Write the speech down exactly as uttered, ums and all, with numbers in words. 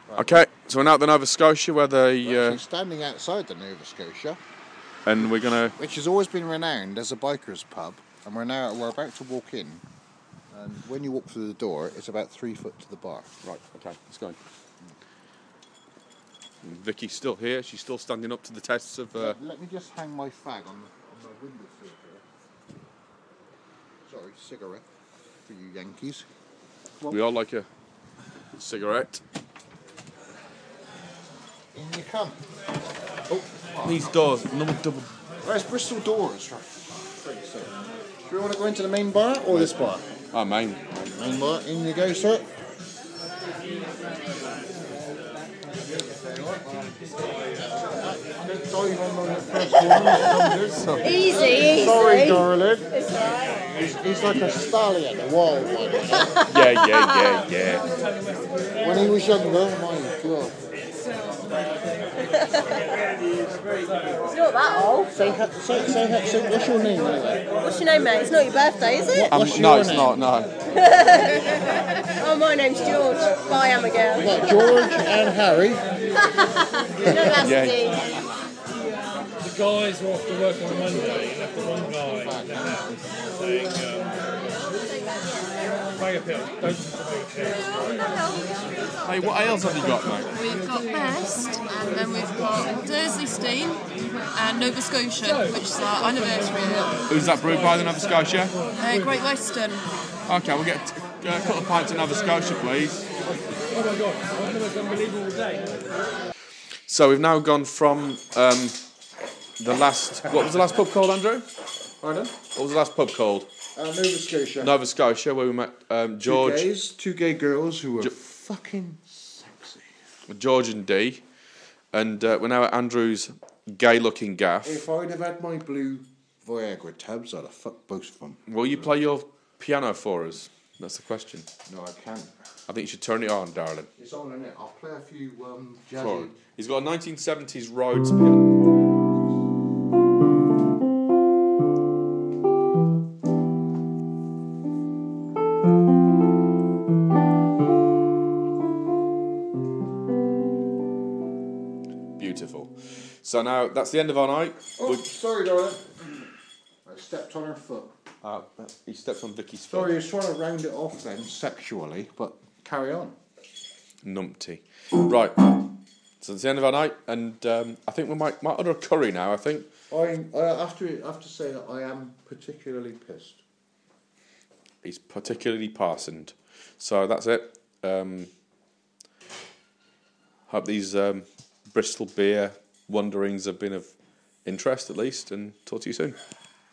Right. Okay, so we're now at the Nova Scotia where they... We're Uh, actually standing outside the Nova Scotia, and we're going to... which has always been renowned as a biker's pub, and we're now we're about to walk in, and when you walk through the door, it's about three foot to the bar. Right, okay, let's go. Vicky's still here, she's still standing up to the tests of... Uh, Let, let me just hang my fag on the, on the windowsill here. Sorry, cigarette for you Yankees. we all like a cigarette. In you come. Oh, These doors, number double... where's Bristol Doors? Right. Do you want to go into the main bar or this bar? Oh, main. Main bar, in you go, sir. Easy, easy. Sorry, darling. It's alright. He's, he's like a stallion, a wild one. Yeah, yeah, yeah, yeah. When he was younger, my God. It's not that old. Say, ha- say, say, ha- say, what's your name anyway? What's your name, mate? It's not your birthday, is it? Um, What's no, your it's name? not, no. Oh, my name's George. Bye, I'm a girl. We've got George and Harry. No, that's Yeah. Steve. The guys were off to work on a Monday, and after one guy in the house saying, um, bag of pills, don't smoke. Hey, what ales have you got, mate? We've got Best, and then we've got Dursley Steam and Nova Scotia, which is our anniversary ale. Who's that brewed by the Nova Scotia? Uh, Great Western. Okay, we'll get uh, a couple of pints of Nova Scotia, please. Oh my god, what the most unbelievable day. So we've now gone from um, the last... What was the last pub called, Andrew? Pardon? What was the last pub called? Uh, Nova Scotia. Nova Scotia, where we met um, George, Two gays, two gay girls who were Jo- fucking sexy. George and Dee, and uh, we're now at Andrew's gay-looking gaff. If I'd have had my blue Viagra tabs, I'd have fucked both of them. Will you play your piano for us? That's the question. No, I can't. I think you should turn it on, darling. It's on in it. I'll play a few um, Come jazzy. on. He's got a nineteen seventies Rhodes piano. Beautiful. So now that's the end of our night. Oh, We- sorry, darling. I stepped on her foot. uh, he stepped on Vicky's foot. Sorry, I was trying to round it off then sexually, but carry on. Numpty. Right. So it's the end of our night, and um, I think we might might order a curry now. I think I, I have to I have to say that I am particularly pissed. he's particularly parsoned. So that's it. Um, hope these um, Bristol beer wanderings have been of interest at least, and talk to you soon.